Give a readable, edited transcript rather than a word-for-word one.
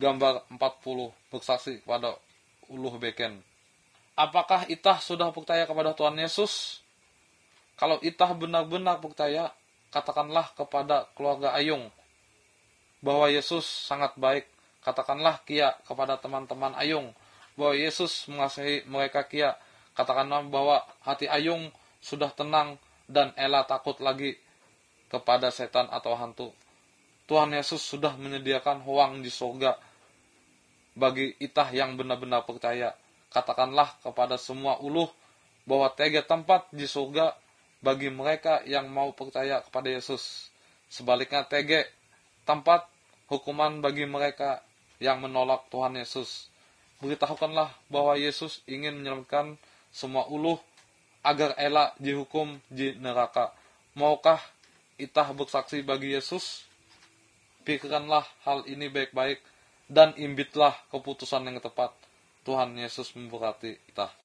gambar 40 bersaksi kepada uluh beken. Apakah itah sudah percaya kepada Tuhan Yesus? Kalau itah benar-benar percaya, katakanlah kepada keluarga Ayung bahwa Yesus sangat baik. Katakanlah kia kepada teman-teman Ayung bahwa Yesus mengasihi mereka kia. Katakanlah bahwa hati Ayung sudah tenang dan ela takut lagi kepada setan atau hantu. Tuhan Yesus sudah menyediakan uang di surga bagi itah yang benar-benar percaya. Katakanlah kepada semua uluh bahwa tega tempat di surga bagi mereka yang mau percaya kepada Yesus. Sebaliknya tega tempat hukuman bagi mereka yang menolak Tuhan Yesus. Beritahukanlah bahwa Yesus ingin menyelamatkan semua uluh agar elak dihukum di neraka. Maukah itah bersaksi bagi Yesus? Pikirkanlah hal ini baik-baik dan imbitlah keputusan yang tepat. Tuhan Yesus memberkati kita.